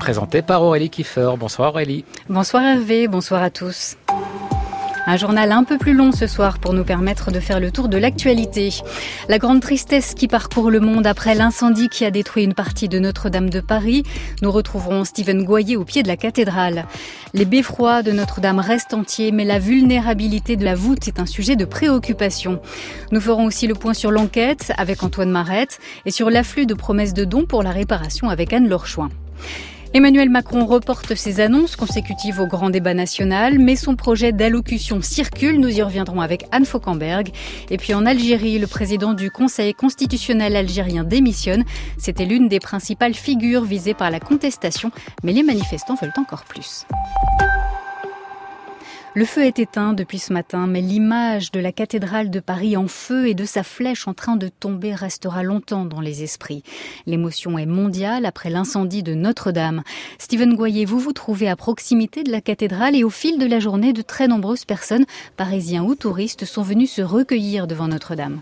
présenté par Aurélie Kiefer. Bonsoir Aurélie. Bonsoir Hervé, bonsoir à tous. Un journal un peu plus long ce soir pour nous permettre de faire le tour de l'actualité. La grande tristesse qui parcourt le monde après l'incendie qui a détruit une partie de Notre-Dame de Paris. Nous retrouverons Steven Goyer au pied de la cathédrale. Les beffrois de Notre-Dame restent entiers, mais la vulnérabilité de la voûte est un sujet de préoccupation. Nous ferons aussi le point sur l'enquête avec Antoine Marette et sur l'afflux de promesses de dons pour la réparation avec Anne Lorchouin. Emmanuel Macron reporte ses annonces consécutives au grand débat national, mais son projet d'allocution circule. Nous y reviendrons avec Anne Fauquemberg. Et puis en Algérie, le président du Conseil constitutionnel algérien démissionne. C'était l'une des principales figures visées par la contestation, mais les manifestants veulent encore plus. Le feu est éteint depuis ce matin, mais l'image de la cathédrale de Paris en feu et de sa flèche en train de tomber restera longtemps dans les esprits. L'émotion est mondiale après l'incendie de Notre-Dame. Steven Goyer, vous vous trouvez à proximité de la cathédrale et au fil de la journée, de très nombreuses personnes, parisiens ou touristes, sont venus se recueillir devant Notre-Dame.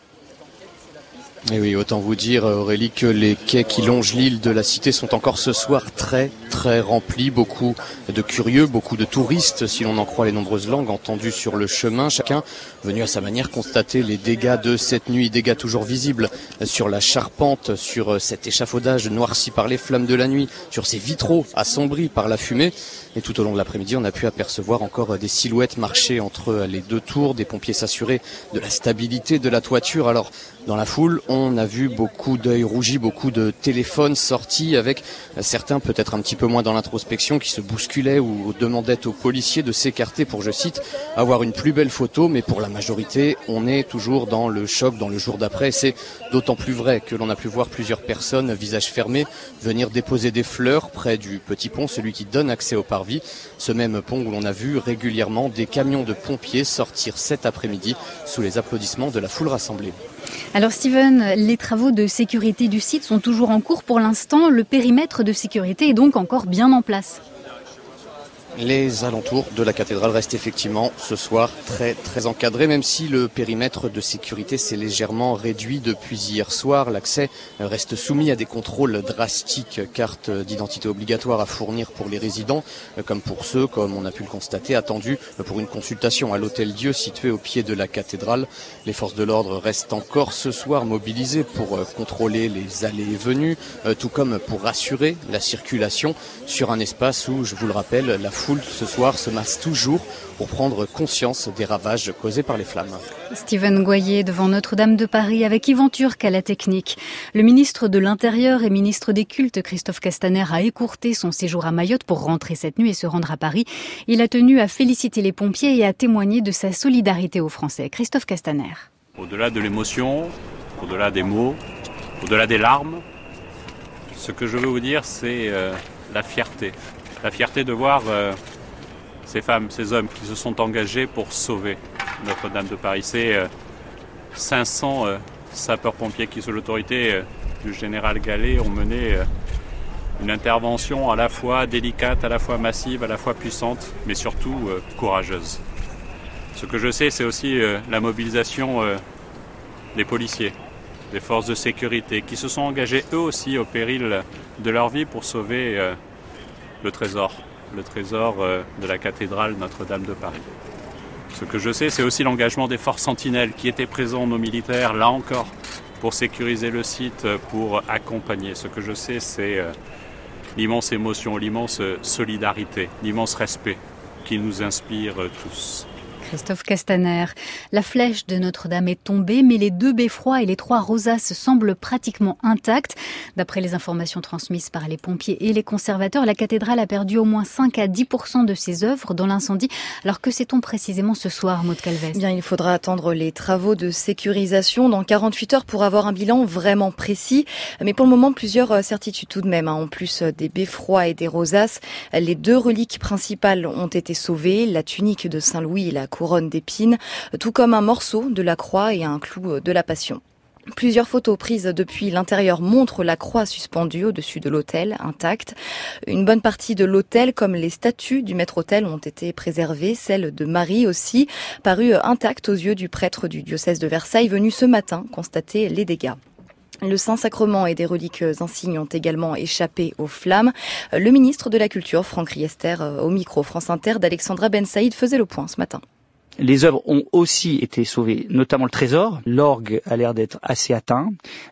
Et oui, autant vous dire Aurélie que les quais qui longent l'île de la Cité sont encore ce soir très remplis. Beaucoup de curieux, beaucoup de touristes, si l'on en croit les nombreuses langues entendues sur le chemin. Chacun venu à sa manière constater les dégâts de cette nuit, dégâts toujours visibles sur la charpente, sur cet échafaudage noirci par les flammes de la nuit, sur ces vitraux assombris par la fumée. Et tout au long de l'après-midi, on a pu apercevoir encore des silhouettes marcher entre les deux tours, des pompiers s'assurer de la stabilité de la toiture. Alors, dans la foule, on a vu beaucoup d'œils rougis, beaucoup de téléphones sortis avec certains peut-être un petit peu moins dans l'introspection qui se bousculaient ou demandaient aux policiers de s'écarter pour, je cite, avoir une plus belle photo. Mais pour la majorité, on est toujours dans le choc, dans le jour d'après. C'est d'autant plus vrai que l'on a pu voir plusieurs personnes, visage fermé, venir déposer des fleurs près du petit pont, celui qui donne accès au parvis. Ce même pont où l'on a vu régulièrement des camions de pompiers sortir cet après-midi sous les applaudissements de la foule rassemblée. Alors Steven, les travaux de sécurité du site sont toujours en cours pour l'instant. Le périmètre de sécurité est donc encore bien en place. Les alentours de la cathédrale restent effectivement ce soir très encadrés, même si le périmètre de sécurité s'est légèrement réduit depuis hier soir. L'accès reste soumis à des contrôles drastiques, carte d'identité obligatoire à fournir pour les résidents, comme pour ceux, comme on a pu le constater, attendus pour une consultation à l'Hôtel-Dieu situé au pied de la cathédrale. Les forces de l'ordre restent encore ce soir mobilisées pour contrôler les allées et venues, tout comme pour assurer la circulation sur un espace où, je vous le rappelle, la foule ce soir se masse toujours pour prendre conscience des ravages causés par les flammes. Steven Goyer devant Notre-Dame de Paris avec Yvan Turc à la technique. Le ministre de l'Intérieur et ministre des Cultes, Christophe Castaner, a écourté son séjour à Mayotte pour rentrer cette nuit et se rendre à Paris. Il a tenu à féliciter les pompiers et à témoigner de sa solidarité aux Français. Christophe Castaner. Au-delà de l'émotion, au-delà des mots, au-delà des larmes, ce que je veux vous dire, c'est la fierté. La fierté de voir ces femmes, ces hommes qui se sont engagés pour sauver Notre-Dame de Paris. C'est 500 sapeurs-pompiers qui, sous l'autorité du général Gallet, ont mené une intervention à la fois délicate, à la fois massive, à la fois puissante, mais surtout courageuse. Ce que je sais, c'est aussi la mobilisation des policiers, des forces de sécurité, qui se sont engagés eux aussi au péril de leur vie pour sauver le trésor de la cathédrale Notre-Dame de Paris. Ce que je sais, c'est aussi l'engagement des forces sentinelles qui étaient présents, nos militaires, là encore, pour sécuriser le site, pour accompagner. Ce que je sais, c'est l'immense émotion, l'immense solidarité, l'immense respect qui nous inspire tous. Christophe Castaner. La flèche de Notre-Dame est tombée, mais les 2 beffrois et les 3 rosaces semblent pratiquement intacts. D'après les informations transmises par les pompiers et les conservateurs, la cathédrale a perdu au moins 5 à 10% de ses œuvres dans l'incendie. Alors que sait-on précisément ce soir, Maud Calvez ? Bien, il faudra attendre les travaux de sécurisation dans 48 heures pour avoir un bilan vraiment précis. Mais pour le moment, plusieurs certitudes tout de même. En plus des beffrois et des rosaces, les 2 reliques principales ont été sauvées, la tunique de Saint-Louis et la couronne d'épines, tout comme un morceau de la croix et un clou de la Passion. Plusieurs photos prises depuis l'intérieur montrent la croix suspendue au-dessus de l'autel, intacte. Une bonne partie de l'autel, comme les statues du maître-autel, ont été préservées. Celle de Marie aussi, parue intacte aux yeux du prêtre du diocèse de Versailles, venu ce matin constater les dégâts. Le Saint-Sacrement et des reliques insignes ont également échappé aux flammes. Le ministre de la Culture, Franck Riester, au micro France Inter d'Alexandra Ben Saïd, faisait le point ce matin. Les œuvres ont aussi été sauvées, notamment le trésor. L'orgue a l'air d'être assez atteint.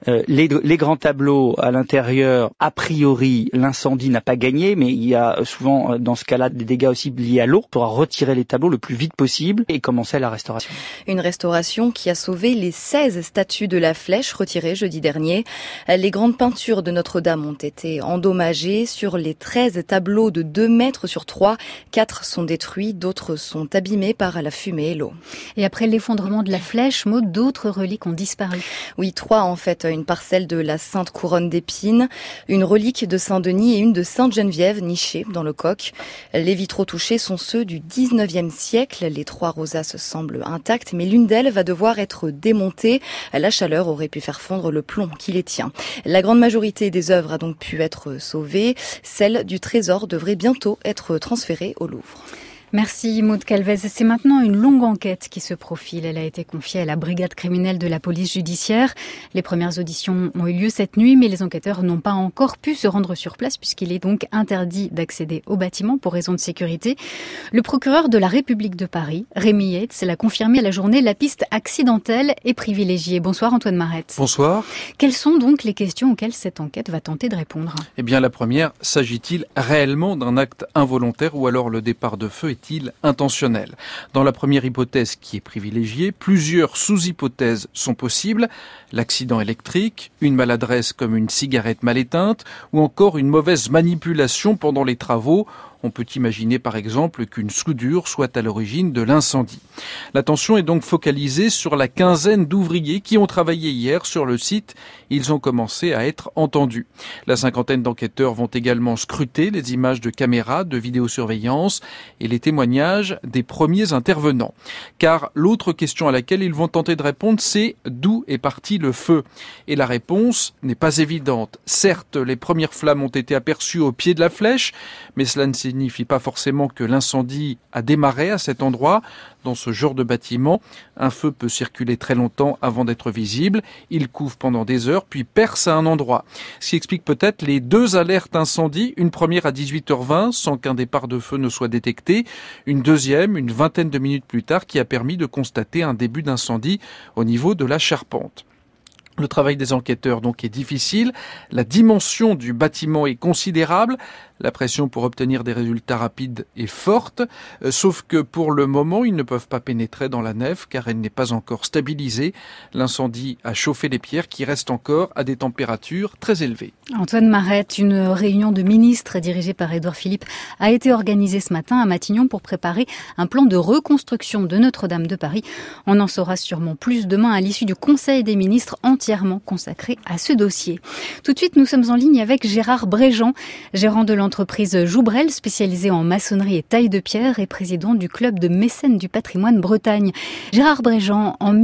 Les grands tableaux à l'intérieur, a priori, l'incendie n'a pas gagné, mais il y a souvent, dans ce cas-là, des dégâts aussi liés à l'eau. On pourra retirer les tableaux le plus vite possible et commencer la restauration. Une restauration qui a sauvé les 16 statues de la Flèche retirées jeudi dernier. Les grandes peintures de Notre-Dame ont été endommagées. Sur les 13 tableaux de 2 mètres sur 3, 4 sont détruits, d'autres sont abîmés par la fumée. Et après l'effondrement de la Flèche, Maud, d'autres reliques ont disparu. Oui, 3 en fait. Une parcelle de la Sainte Couronne d'Épines, une relique de Saint-Denis et une de Sainte-Geneviève nichée dans le coq. Les vitraux touchés sont ceux du 19e siècle. Les 3 rosaces semblent intactes, mais l'une d'elles va devoir être démontée. La chaleur aurait pu faire fondre le plomb qui les tient. La grande majorité des œuvres a donc pu être sauvée. Celle du trésor devrait bientôt être transférée au Louvre. Merci Maud Calvez. C'est maintenant une longue enquête qui se profile. Elle a été confiée à la brigade criminelle de la police judiciaire. Les premières auditions ont eu lieu cette nuit, mais les enquêteurs n'ont pas encore pu se rendre sur place puisqu'il est donc interdit d'accéder au bâtiment pour raison de sécurité. Le procureur de la République de Paris, Rémi Yates, l'a confirmé à la journée, la piste accidentelle est privilégiée. Bonsoir Antoine Marette. Bonsoir. Quelles sont donc les questions auxquelles cette enquête va tenter de répondre ? Eh bien la première, s'agit-il réellement d'un acte involontaire ou alors le départ de feu est-il intentionnel? Dans la première hypothèse qui est privilégiée, plusieurs sous-hypothèses sont possibles. L'accident électrique, une maladresse comme une cigarette mal éteinte ou encore une mauvaise manipulation pendant les travaux. On peut imaginer par exemple qu'une soudure soit à l'origine de l'incendie. L'attention est donc focalisée sur la quinzaine d'ouvriers qui ont travaillé hier sur le site. Ils ont commencé à être entendus. La cinquantaine d'enquêteurs vont également scruter les images de caméras de vidéosurveillance et les témoignages des premiers intervenants. Car l'autre question à laquelle ils vont tenter de répondre, c'est d'où est parti le feu? Et la réponse n'est pas évidente. Certes, les premières flammes ont été aperçues au pied de la Flèche, mais cela ne signifie pas forcément que l'incendie a démarré à cet endroit. Dans ce genre de bâtiment, un feu peut circuler très longtemps avant d'être visible. Il couvre pendant des heures, puis perce à un endroit. Ce qui explique peut-être les 2 alertes incendie, une première à 18h20 sans qu'un départ de feu ne soit détecté, une deuxième, une vingtaine de minutes plus tard, qui a permis de constater un début d'incendie au niveau de la charpente. Le travail des enquêteurs donc est difficile, la dimension du bâtiment est considérable, la pression pour obtenir des résultats rapides est forte, sauf que pour le moment ils ne peuvent pas pénétrer dans la nef car elle n'est pas encore stabilisée. L'incendie a chauffé les pierres qui restent encore à des températures très élevées. Antoine Marette, une réunion de ministres dirigée par Édouard Philippe a été organisée ce matin à Matignon pour préparer un plan de reconstruction de Notre-Dame de Paris. On en saura sûrement plus demain à l'issue du Conseil des ministres entièrement consacré à ce dossier. Tout de suite, nous sommes en ligne avec Gérard Bréjean, gérant de l'entreprise Joubrel, spécialisée en maçonnerie et taille de pierre et président du club de mécènes du patrimoine Bretagne. Gérard Bréjean, en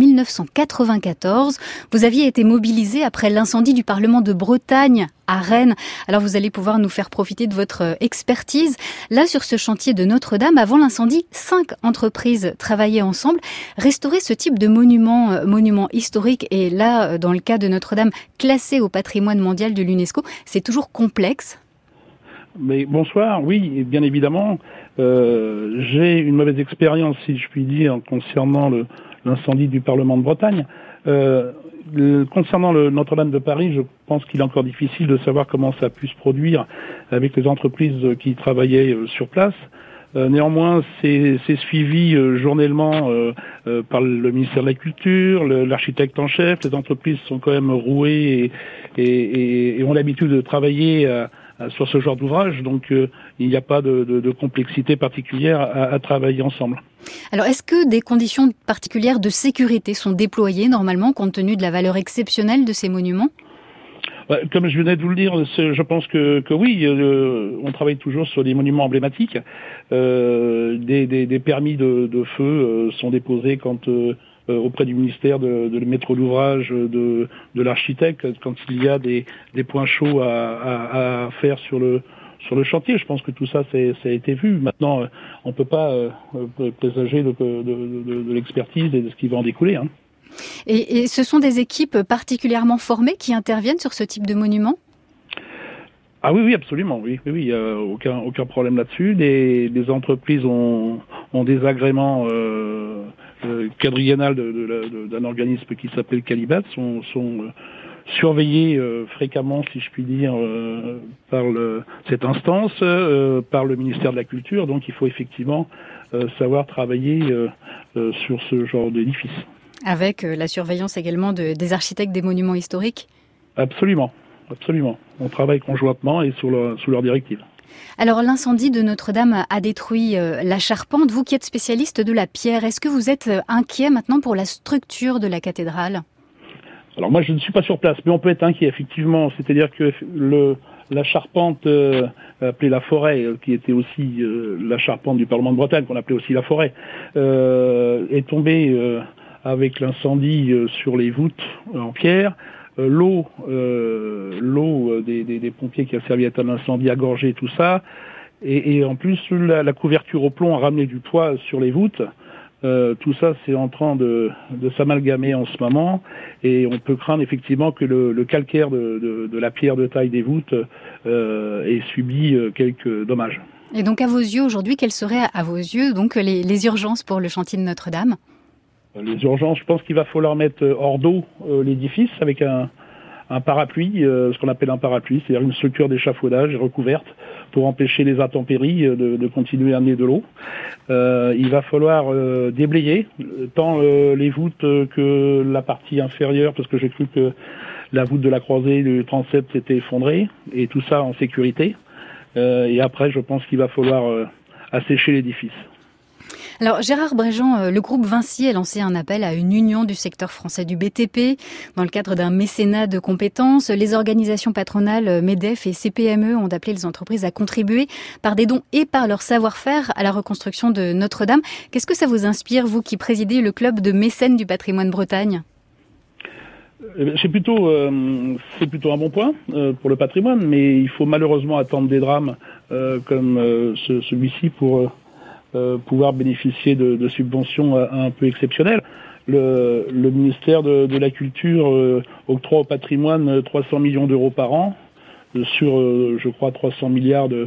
1994, vous aviez été mobilisé après l'incendie du Parlement de Bretagne à Rennes. Alors vous allez pouvoir nous faire profiter de votre expertise. Là, sur ce chantier de Notre-Dame, avant l'incendie, 5 entreprises travaillaient ensemble. Restaurer ce type de monument historique, et là, dans le cas de Notre-Dame, classé au patrimoine mondial de l'UNESCO, c'est toujours complexe. Mais bonsoir, oui, bien évidemment. J'ai une mauvaise expérience, si je puis dire, concernant l'incendie du Parlement de Bretagne. Concernant le Notre-Dame de Paris, je pense qu'il est encore difficile de savoir comment ça a pu se produire avec les entreprises qui travaillaient sur place. Néanmoins, c'est suivi journellement par le ministère de la Culture, l'architecte en chef. Les entreprises sont quand même rouées et ont l'habitude de travailler sur ce genre d'ouvrage, donc il n'y a pas de complexité particulière à travailler ensemble. Alors, est-ce que des conditions particulières de sécurité sont déployées normalement compte tenu de la valeur exceptionnelle de ces monuments ? Comme je venais de vous le dire, je pense que oui, on travaille toujours sur des monuments emblématiques. Des permis de feu sont déposés auprès du ministère de maître d'ouvrage, de l'architecte, quand il y a des points chauds à faire sur le chantier. Je pense que tout ça, ça a été vu. Maintenant, on peut pas présager de l'expertise et de ce qui va en découler. Et ce sont des équipes particulièrement formées qui interviennent sur ce type de monument ? Ah oui, absolument, oui, il y a aucun problème là-dessus. Les entreprises ont des agréments quadriennal d'un organisme qui s'appelle Calibat, sont surveillés fréquemment, si je puis dire, par cette instance, par le ministère de la Culture. Donc il faut effectivement savoir travailler sur ce genre d'édifice. Avec la surveillance également des architectes des monuments historiques ? Absolument. On travaille conjointement et sous leur directive. Alors l'incendie de Notre-Dame a détruit la charpente. Vous qui êtes spécialiste de la pierre, est-ce que vous êtes inquiet maintenant pour la structure de la cathédrale ? Alors moi je ne suis pas sur place, mais on peut être inquiet effectivement. C'est-à-dire que la charpente appelée la forêt, qui était aussi la charpente du Parlement de Bretagne, qu'on appelait aussi la forêt, est tombée avec l'incendie sur les voûtes en pierre. L'eau des pompiers qui a servi à éteindre l'incendie a gorgé tout ça, et en plus la couverture au plomb a ramené du poids sur les voûtes. Tout ça c'est en train de s'amalgamer en ce moment, et on peut craindre effectivement que le calcaire de la pierre de taille des voûtes ait subi quelques dommages. Et donc à vos yeux aujourd'hui, quelles seraient à vos yeux donc les urgences pour le chantier de Notre-Dame ? Les urgences, je pense qu'il va falloir mettre hors d'eau l'édifice avec un parapluie, ce qu'on appelle un parapluie, c'est-à-dire une structure d'échafaudage recouverte pour empêcher les intempéries de continuer à amener de l'eau. Il va falloir déblayer tant les voûtes que la partie inférieure, parce que j'ai cru que la voûte de la croisée du 37 s'était effondrée, et tout ça en sécurité. Et après, je pense qu'il va falloir assécher l'édifice. Alors Gérard Bréjean, le groupe Vinci a lancé un appel à une union du secteur français du BTP dans le cadre d'un mécénat de compétences. Les organisations patronales MEDEF et CPME ont appelé les entreprises à contribuer par des dons et par leur savoir-faire à la reconstruction de Notre-Dame. Qu'est-ce que ça vous inspire, vous qui présidez le club de mécènes du patrimoine Bretagne ? C'est plutôt un bon point pour le patrimoine, mais il faut malheureusement attendre des drames comme celui-ci pour pouvoir bénéficier de subventions un peu exceptionnelles. Le ministère de la Culture octroie au patrimoine 300 millions d'euros par an sur, je crois, 300 milliards de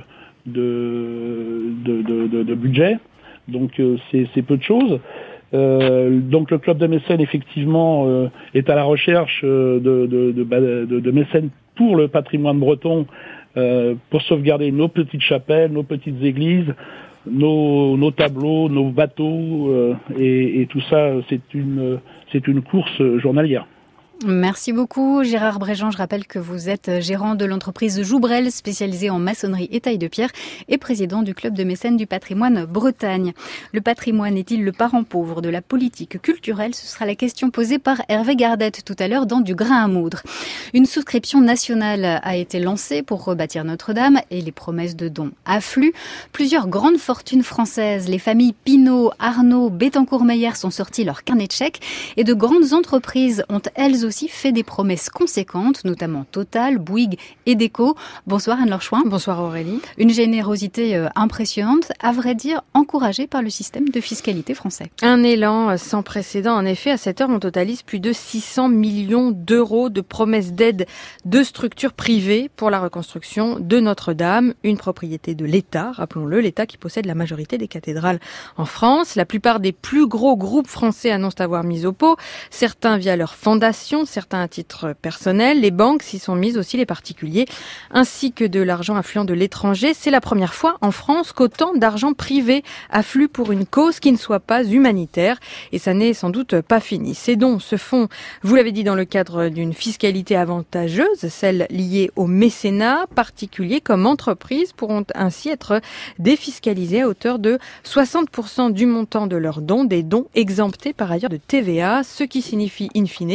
budget. Donc c'est peu de choses. Donc le club de mécènes, effectivement, est à la recherche de mécènes pour le patrimoine breton, pour sauvegarder nos petites chapelles, nos petites églises, nos tableaux, nos bateaux, et tout ça, c'est une course journalière. Merci beaucoup Gérard Bréjean. Je rappelle que vous êtes gérant de l'entreprise Joubrel, spécialisée en maçonnerie et taille de pierre, et président du club de mécènes du patrimoine Bretagne. Le patrimoine est-il le parent pauvre de la politique culturelle ? Ce sera la question posée par Hervé Gardette tout à l'heure dans Du grain à moudre. Une souscription nationale a été lancée pour rebâtir Notre-Dame et les promesses de dons affluent. Plusieurs grandes fortunes françaises, les familles Pinault, Arnaud, Bettencourt-Meyer sont sortis leur carnet de chèques, et de grandes entreprises ont elles aussi fait des promesses conséquentes, notamment Total, Bouygues et Déco. Bonsoir Anne-Laure Chouin. Bonsoir Aurélie. Une générosité impressionnante, à vrai dire encouragée par le système de fiscalité français. Un élan sans précédent. En effet, à cette heure, on totalise plus de 600 millions d'euros de promesses d'aide de structures privées pour la reconstruction de Notre-Dame, une propriété de l'État, rappelons-le, l'État qui possède la majorité des cathédrales en France. La plupart des plus gros groupes français annoncent avoir mis au pot, certains via leur fondation, certains à titre personnel. Les banques s'y sont mises, aussi les particuliers, ainsi que de l'argent affluent de l'étranger. C'est la première fois en France qu'autant d'argent privé afflue pour une cause qui ne soit pas humanitaire. Et ça n'est sans doute pas fini. Ces dons se font, vous l'avez dit, dans le cadre d'une fiscalité avantageuse, celle liée au mécénat. Particuliers comme entreprises pourront ainsi être défiscalisés à hauteur de 60% du montant de leurs dons, des dons exemptés par ailleurs de TVA, ce qui signifie in fine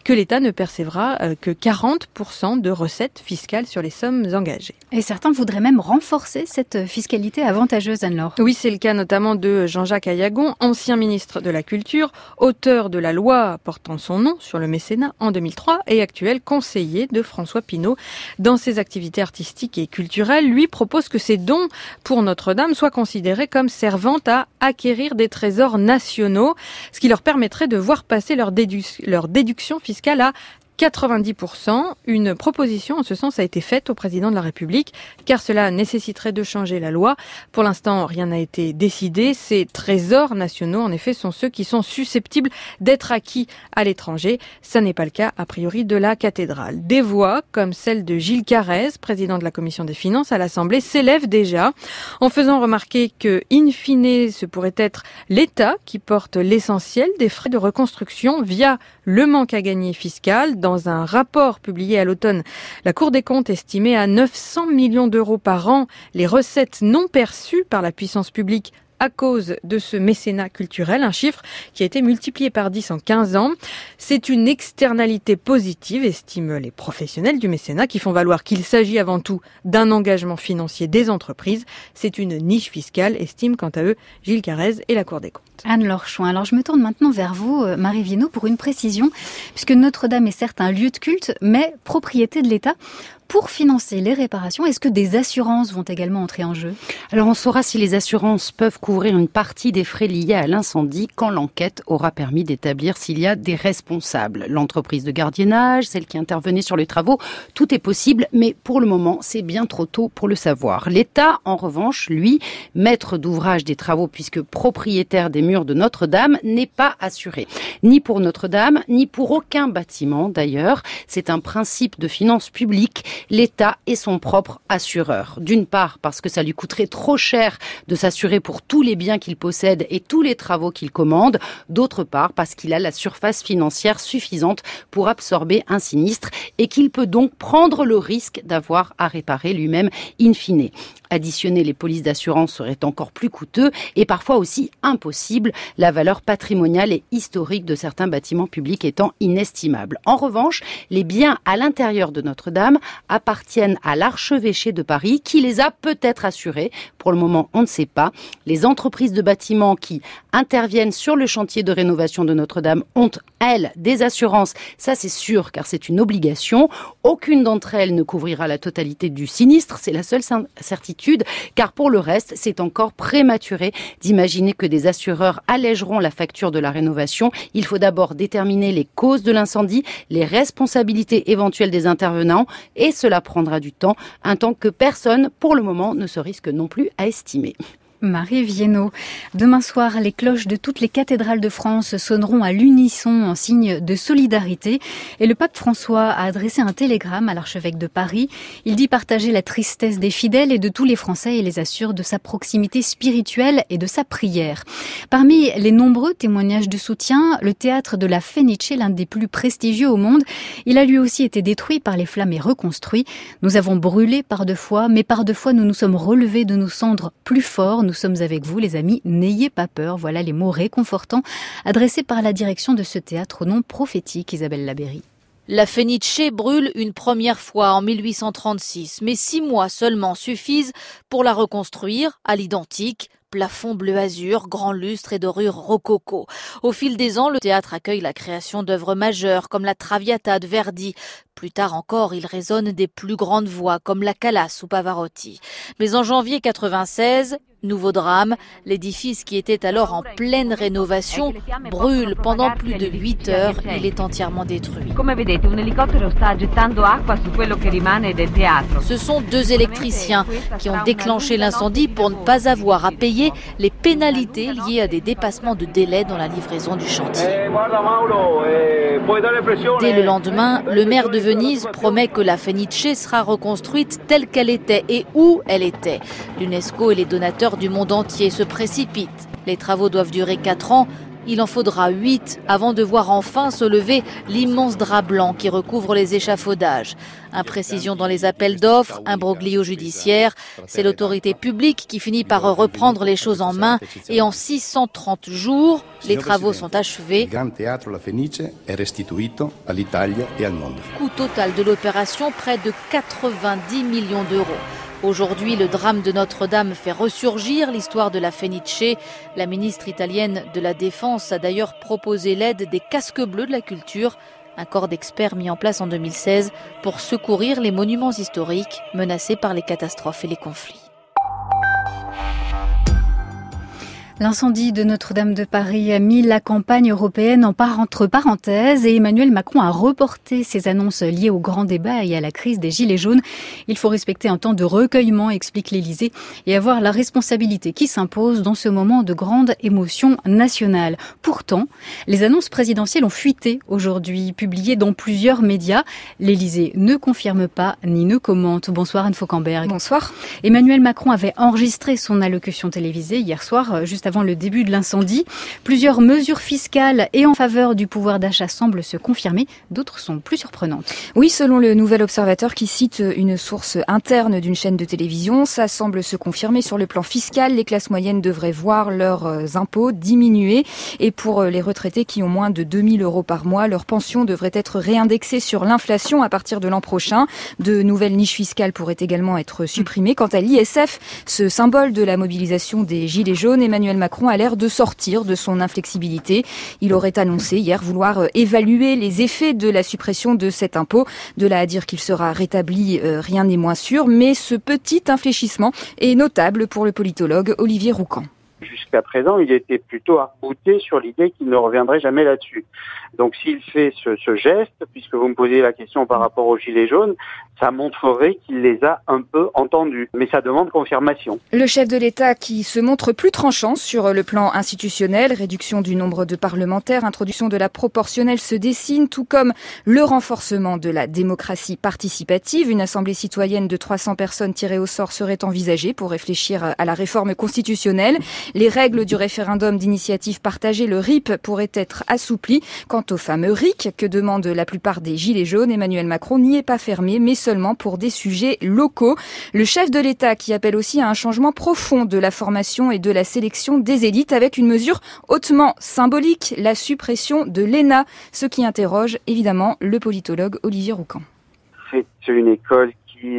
que l'État ne percevra que 40% de recettes fiscales sur les sommes engagées. Et certains voudraient même renforcer cette fiscalité avantageuse, Anne-Laure. Oui, c'est le cas notamment de Jean-Jacques Ayagon, ancien ministre de la Culture, auteur de la loi portant son nom sur le mécénat en 2003 et actuel conseiller de François Pinault. Dans ses activités artistiques et culturelles, lui propose que ces dons pour Notre-Dame soient considérés comme servant à acquérir des trésors nationaux, ce qui leur permettrait de voir passer leur déduction fiscale à 90%. Une proposition en ce sens a été faite au président de la République, car cela nécessiterait de changer la loi. Pour l'instant, rien n'a été décidé. Ces trésors nationaux, en effet, sont ceux qui sont susceptibles d'être acquis à l'étranger. Ça n'est pas le cas, a priori, de la cathédrale. Des voix, comme celle de Gilles Carrez, président de la Commission des Finances à l'Assemblée, s'élèvent déjà, en faisant remarquer que, in fine, ce pourrait être l'État qui porte l'essentiel des frais de reconstruction via le manque à gagner fiscal. Dans un rapport publié à l'automne, la Cour des comptes estimait à 900 millions d'euros par an les recettes non perçues par la puissance publique à cause de ce mécénat culturel, un chiffre qui a été multiplié par 10 en 15 ans. C'est une externalité positive, estiment les professionnels du mécénat, qui font valoir qu'il s'agit avant tout d'un engagement financier des entreprises. C'est une niche fiscale, estime quant à eux Gilles Carrez et la Cour des comptes. Anne-Laure Chouin, alors je me tourne maintenant vers vous, Marie Viennot, pour une précision, puisque Notre-Dame est certes un lieu de culte, mais propriété de l'État. Pour financer les réparations, est-ce que des assurances vont également entrer en jeu ? Alors on saura si les assurances peuvent couvrir une partie des frais liés à l'incendie quand l'enquête aura permis d'établir s'il y a des responsables. L'entreprise de gardiennage, celle qui intervenait sur les travaux, tout est possible, mais pour le moment, c'est bien trop tôt pour le savoir. L'État, en revanche, lui, maître d'ouvrage des travaux puisque propriétaire des murs de Notre-Dame, n'est pas assuré. Ni pour Notre-Dame, ni pour aucun bâtiment d'ailleurs. C'est un principe de finances publiques. L'État est son propre assureur. D'une part, parce que ça lui coûterait trop cher de s'assurer pour tous les biens qu'il possède et tous les travaux qu'il commande. D'autre part, parce qu'il a la surface financière suffisante pour absorber un sinistre et qu'il peut donc prendre le risque d'avoir à réparer lui-même in fine. Additionner les polices d'assurance serait encore plus coûteux et parfois aussi impossible, la valeur patrimoniale et historique de certains bâtiments publics étant inestimable. En revanche, les biens à l'intérieur de Notre-Dame appartiennent à l'archevêché de Paris qui les a peut-être assurés. Pour le moment, on ne sait pas. Les entreprises de bâtiments qui interviennent sur le chantier de rénovation de Notre-Dame ont, elles, des assurances. Ça, c'est sûr, car c'est une obligation. Aucune d'entre elles ne couvrira la totalité du sinistre. C'est la seule certitude, car pour le reste, c'est encore prématuré d'imaginer que des assureurs allégeront la facture de la rénovation. Il faut d'abord déterminer les causes de l'incendie, les responsabilités éventuelles des intervenants, et cela prendra du temps, un temps que personne, pour le moment, ne se risque non plus à estimer. Marie Viennot. Demain soir, les cloches de toutes les cathédrales de France sonneront à l'unisson en signe de solidarité. Et le pape François a adressé un télégramme à l'archevêque de Paris. Il dit partager la tristesse des fidèles et de tous les Français et les assure de sa proximité spirituelle et de sa prière. Parmi les nombreux témoignages de soutien, le théâtre de la Fenice, l'un des plus prestigieux au monde, il a lui aussi été détruit par les flammes et reconstruit. Nous avons brûlé par deux fois, mais par deux fois nous nous sommes relevés de nos cendres plus forts. Nous sommes avec vous, les amis, n'ayez pas peur. Voilà les mots réconfortants adressés par la direction de ce théâtre au nom prophétique, Isabelle Labéry. La Fenice brûle une première fois en 1836, mais 6 mois seulement suffisent pour la reconstruire à l'identique. Plafond bleu azur, grand lustre et dorure rococo. Au fil des ans, le théâtre accueille la création d'œuvres majeures comme la Traviata de Verdi. Plus tard encore, il résonne des plus grandes voix comme la Calas ou Pavarotti. Mais en janvier 96, nouveau drame, l'édifice qui était alors en pleine rénovation brûle pendant plus de 8 heures. Il est entièrement détruit. Ce sont 2 électriciens qui ont déclenché l'incendie pour ne pas avoir à payer les pénalités liées à des dépassements de délai dans la livraison du chantier. Dès le lendemain, le maire de Venise promet que la Fenice sera reconstruite telle qu'elle était et où elle était. L'UNESCO et les donateurs du monde entier se précipitent. Les travaux doivent durer 4 ans. Il en faudra 8 avant de voir enfin se lever l'immense drap blanc qui recouvre les échafaudages. Imprécision dans les appels d'offres, imbroglio judiciaire, c'est l'autorité publique qui finit par reprendre les choses en main et en 630 jours, les travaux sont achevés. Coût total de l'opération, près de 90 millions d'euros. Aujourd'hui, le drame de Notre-Dame fait ressurgir l'histoire de la Fenice. La ministre italienne de la Défense a d'ailleurs proposé l'aide des casques bleus de la culture, un corps d'experts mis en place en 2016 pour secourir les monuments historiques menacés par les catastrophes et les conflits. L'incendie de Notre-Dame de Paris a mis la campagne européenne entre parenthèses et Emmanuel Macron a reporté ses annonces liées au grand débat et à la crise des Gilets jaunes. Il faut respecter un temps de recueillement, explique l'Élysée, et avoir la responsabilité qui s'impose dans ce moment de grande émotion nationale. Pourtant, les annonces présidentielles ont fuité aujourd'hui, publiées dans plusieurs médias. L'Élysée ne confirme pas ni ne commente. Bonsoir Anne Fauquemberg. Bonsoir. Emmanuel Macron avait enregistré son allocution télévisée hier soir, juste avant le début de l'incendie. Plusieurs mesures fiscales et en faveur du pouvoir d'achat semblent se confirmer. D'autres sont plus surprenantes. Oui, selon le Nouvel Observateur qui cite une source interne d'une chaîne de télévision, ça semble se confirmer sur le plan fiscal. Les classes moyennes devraient voir leurs impôts diminuer. Et pour les retraités qui ont moins de 2 000 € par mois, leur pension devrait être réindexée sur l'inflation à partir de l'an prochain. De nouvelles niches fiscales pourraient également être supprimées. Quant à l'ISF, ce symbole de la mobilisation des Gilets jaunes, Emmanuel Macron a l'air de sortir de son inflexibilité. Il aurait annoncé hier vouloir évaluer les effets de la suppression de cet impôt. De là à dire qu'il sera rétabli, rien n'est moins sûr, mais ce petit infléchissement est notable pour le politologue Olivier Roucan. Jusqu'à présent, il était plutôt arc-bouté sur l'idée qu'il ne reviendrait jamais là-dessus. Donc s'il fait ce geste, puisque vous me posiez la question par rapport aux Gilets jaunes, ça montrerait qu'il les a un peu entendus. Mais ça demande confirmation. Le chef de l'État qui se montre plus tranchant sur le plan institutionnel, réduction du nombre de parlementaires, introduction de la proportionnelle se dessine, tout comme le renforcement de la démocratie participative. Une assemblée citoyenne de 300 personnes tirées au sort serait envisagée pour réfléchir à la réforme constitutionnelle. Les règles du référendum d'initiative partagée, le RIP, pourraient être assouplies. Quant au fameux RIC que demandent la plupart des Gilets jaunes, Emmanuel Macron n'y est pas fermé, mais seulement pour des sujets locaux. Le chef de l'État qui appelle aussi à un changement profond de la formation et de la sélection des élites avec une mesure hautement symbolique, la suppression de l'ENA, ce qui interroge évidemment le politologue Olivier Roucan. C'est une école qui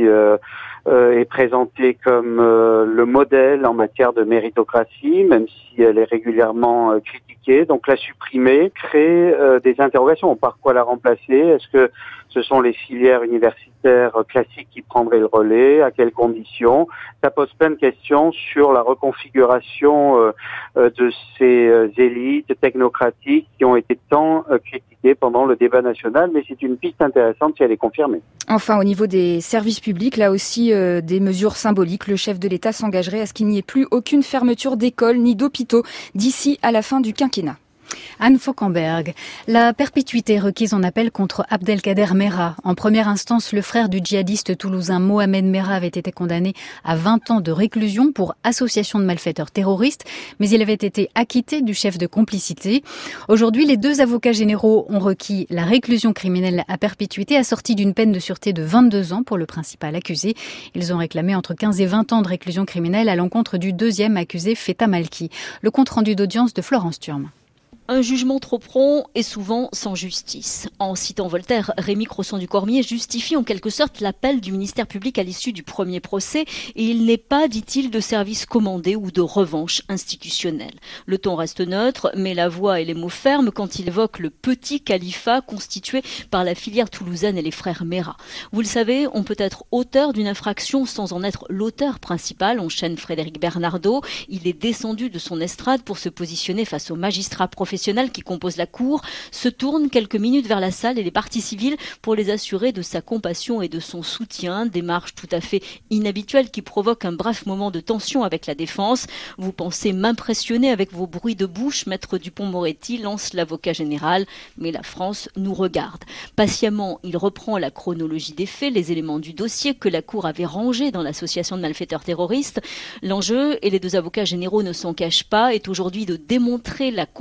est présentée comme le modèle en matière de méritocratie, même si elle est régulièrement critiquée. Donc la supprimer crée des interrogations. Par quoi la remplacer? Est-ce que ce sont les filières universitaires classiques qui prendraient le relais? À quelles conditions? Ça pose plein de questions sur la reconfiguration de ces élites technocratiques qui ont été tant critiquées pendant le débat national, mais c'est une piste intéressante si elle est confirmée. Enfin, au niveau des services publics, là aussi des mesures symboliques. Le chef de l'État s'engagerait à ce qu'il n'y ait plus aucune fermeture d'écoles ni d'hôpitaux d'ici à la fin du quinquennat. Anne Fauquemberg, la perpétuité requise en appel contre Abdelkader Merah. En première instance, le frère du djihadiste toulousain Mohamed Merah avait été condamné à 20 ans de réclusion pour association de malfaiteurs terroristes, mais il avait été acquitté du chef de complicité. Aujourd'hui, les deux avocats généraux ont requis la réclusion criminelle à perpétuité assortie d'une peine de sûreté de 22 ans pour le principal accusé. Ils ont réclamé entre 15 et 20 ans de réclusion criminelle à l'encontre du deuxième accusé, Feta Malki. Le compte-rendu d'audience de Florence Thurme. Un jugement trop prompt et souvent sans justice. En citant Voltaire, Rémy Crossan-du-Cormier justifie en quelque sorte l'appel du ministère public à l'issue du premier procès et il n'est pas, dit-il, de service commandé ou de revanche institutionnelle. Le ton reste neutre, mais la voix et les mots fermes quand il évoque le petit califat constitué par la filière toulousaine et les frères Merah. Vous le savez, on peut être auteur d'une infraction sans en être l'auteur principal, enchaîne Frédéric Bernardo. Il est descendu de son estrade pour se positionner face aux magistrats professionnels qui composent la cour, se tourne quelques minutes vers la salle et les parties civiles pour les assurer de sa compassion et de son soutien, démarche tout à fait inhabituelle qui provoque un bref moment de tension avec la défense. Vous pensez m'impressionner avec vos bruits de bouche, maître Dupond-Moretti, lance l'avocat général, mais la France nous regarde. Patiemment, il reprend la chronologie des faits, les éléments du dossier que la cour avait rangé dans l'association de malfaiteurs terroristes. L'enjeu, et les deux avocats généraux ne s'en cachent pas, est aujourd'hui de démontrer la complicité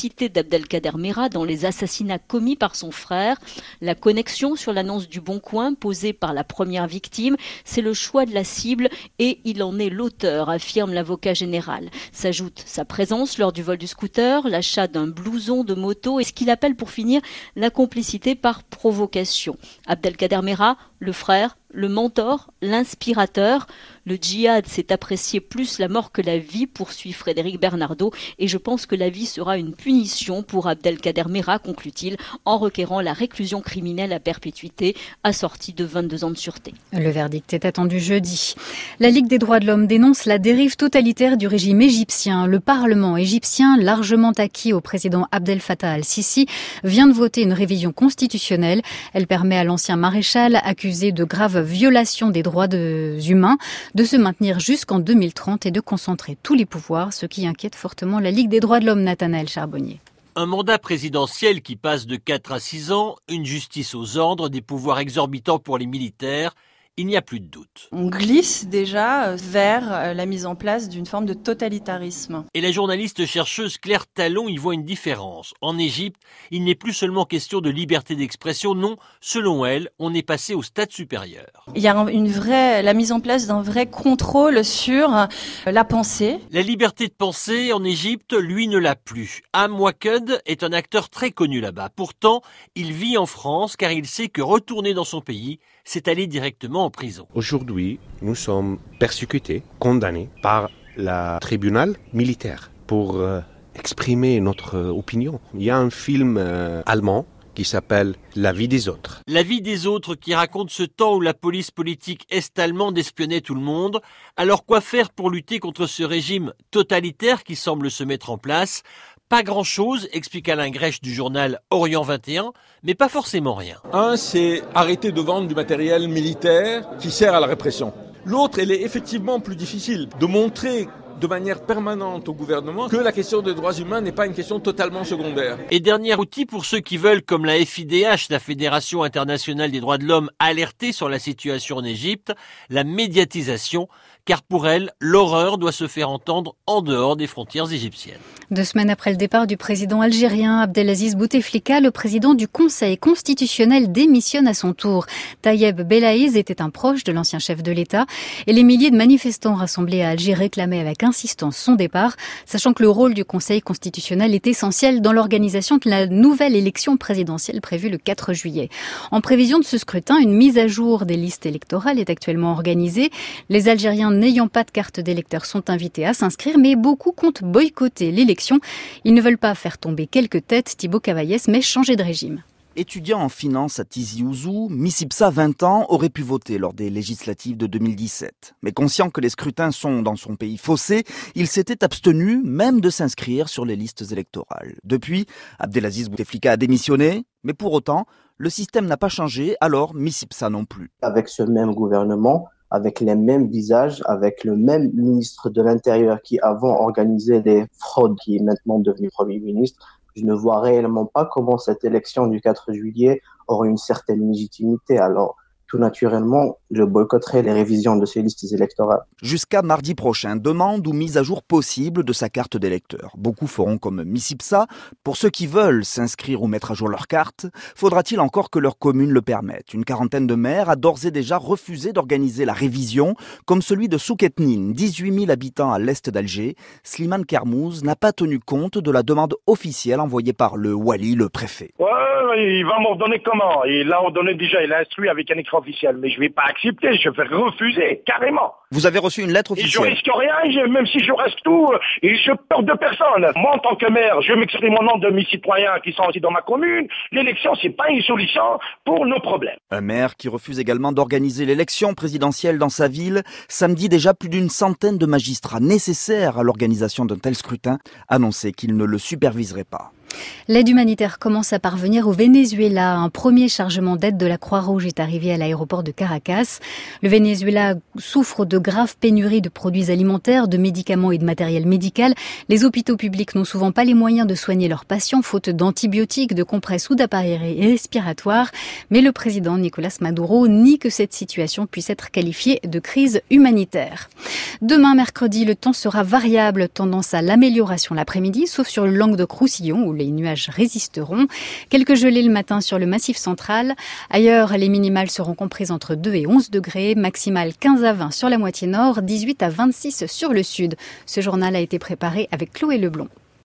complicité d'Abdelkader Merah dans les assassinats commis par son frère. La connexion sur l'annonce du Bon Coin posée par la première victime, c'est le choix de la cible et il en est l'auteur, affirme l'avocat général. S'ajoute sa présence lors du vol du scooter, l'achat d'un blouson de moto et ce qu'il appelle pour finir la complicité par provocation. Abdelkader Merah, le frère, le mentor, l'inspirateur. Le djihad s'est apprécié plus la mort que la vie, poursuit Frédéric Bernardo, et je pense que la vie sera une punition pour Abdelkader Merah, conclut-il, en requérant la réclusion criminelle à perpétuité, assortie de 22 ans de sûreté. Le verdict est attendu jeudi. La Ligue des droits de l'homme dénonce la dérive totalitaire du régime égyptien. Le Parlement égyptien, largement acquis au président Abdel Fattah al-Sisi, vient de voter une révision constitutionnelle. Elle permet à l'ancien maréchal, accusé de graves violations des droits humains, de se maintenir jusqu'en 2030 et de concentrer tous les pouvoirs, ce qui inquiète fortement la Ligue des droits de l'homme, Nathanaël Charbonnier. Un mandat présidentiel qui passe de 4 à 6 ans, une justice aux ordres, des pouvoirs exorbitants pour les militaires. Il n'y a plus de doute. On glisse déjà vers la mise en place d'une forme de totalitarisme. Et la journaliste chercheuse Claire Talon y voit une différence. En Égypte, il n'est plus seulement question de liberté d'expression, non, selon elle, on est passé au stade supérieur. Il y a la mise en place d'un vrai contrôle sur la pensée. La liberté de penser en Égypte, lui, ne l'a plus. Am Waked est un acteur très connu là-bas. Pourtant, il vit en France car il sait que retourner dans son pays, c'est aller directement en prison. Aujourd'hui, nous sommes persécutés, condamnés par le tribunal militaire pour exprimer notre opinion. Il y a un film allemand qui s'appelle « La vie des autres ». La vie des autres qui raconte ce temps où la police politique est-allemande espionnait tout le monde. Alors quoi faire pour lutter contre ce régime totalitaire qui semble se mettre en place ? Pas grand-chose, explique Alain Grèche du journal Orient 21, mais pas forcément rien. Un, c'est arrêter de vendre du matériel militaire qui sert à la répression. L'autre, elle est effectivement plus difficile, de montrer de manière permanente au gouvernement que la question des droits humains n'est pas une question totalement secondaire. Et dernier outil pour ceux qui veulent, comme la FIDH, la Fédération internationale des droits de l'homme, alerter sur la situation en Égypte, la médiatisation, car pour elle, l'horreur doit se faire entendre en dehors des frontières égyptiennes. 2 semaines après le départ du président algérien Abdelaziz Bouteflika, le président du Conseil constitutionnel démissionne à son tour. Tayeb Belaïz était un proche de l'ancien chef de l'État et les milliers de manifestants rassemblés à Alger réclamaient avec insistance son départ, sachant que le rôle du Conseil constitutionnel est essentiel dans l'organisation de la nouvelle élection présidentielle prévue le 4 juillet. En prévision de ce scrutin, une mise à jour des listes électorales est actuellement organisée. Les Algériens n'ayant pas de carte d'électeur sont invités à s'inscrire, mais beaucoup comptent boycotter l'élection. Ils ne veulent pas faire tomber quelques têtes, Thibaut Cavaillès, mais changer de régime. Étudiant en finance à Tizi Ouzou, Missibsa, 20 ans, aurait pu voter lors des législatives de 2017. Mais conscient que les scrutins sont, dans son pays, faussés, il s'était abstenu même de s'inscrire sur les listes électorales. Depuis, Abdelaziz Bouteflika a démissionné, mais pour autant, le système n'a pas changé, alors Missibsa non plus. Avec ce même gouvernement, avec les mêmes visages, avec le même ministre de l'Intérieur qui avant organisait des fraudes, qui est maintenant devenu Premier ministre, je ne vois réellement pas comment cette élection du 4 juillet aurait une certaine légitimité. Alors, tout naturellement, je boycotterai les révisions de ces listes électorales. Jusqu'à mardi prochain, demande ou mise à jour possible de sa carte d'électeur. Beaucoup feront comme Missibsa. Pour ceux qui veulent s'inscrire ou mettre à jour leur carte, faudra-t-il encore que leur commune le permette. Une quarantaine de maires a d'ores et déjà refusé d'organiser la révision, comme celui de Souketnine, 18 000 habitants à l'est d'Alger. Slimane Kermouz n'a pas tenu compte de la demande officielle envoyée par le Wali, le préfet. Ouais, il va m'ordonner comment? Il l'a ordonné déjà, il a instruit avec un écran officiel, mais je vais pas accepter, je vais refuser, carrément. Vous avez reçu une lettre officielle? Et je risque rien, même si je reste tout, et je peur de personne. Moi, en tant que maire, je m'exprime au nom de mes citoyens qui sont aussi dans ma commune. L'élection, c'est pas une solution pour nos problèmes. Un maire qui refuse également d'organiser l'élection présidentielle dans sa ville. Samedi, déjà plus d'une centaine de magistrats nécessaires à l'organisation d'un tel scrutin annonçaient qu'ils ne le superviseraient pas. L'aide humanitaire commence à parvenir au Venezuela. Un premier chargement d'aide de la Croix-Rouge est arrivé à l'aéroport de Caracas. Le Venezuela souffre de graves pénuries de produits alimentaires, de médicaments et de matériel médical. Les hôpitaux publics n'ont souvent pas les moyens de soigner leurs patients, faute d'antibiotiques, de compresses ou d'appareils respiratoires. Mais le président Nicolás Maduro nie que cette situation puisse être qualifiée de crise humanitaire. Demain, mercredi, le temps sera variable, tendance à l'amélioration l'après-midi, sauf sur le Languedoc-Roussillon où les nuages résisteront. Quelques gelées le matin sur le Massif central. Ailleurs, les minimales seront comprises entre 2 et 11 degrés, maximales 15 à 20 sur la moitié nord, 18 à 26 sur le sud. Ce journal a été préparé avec Chloé Leblond.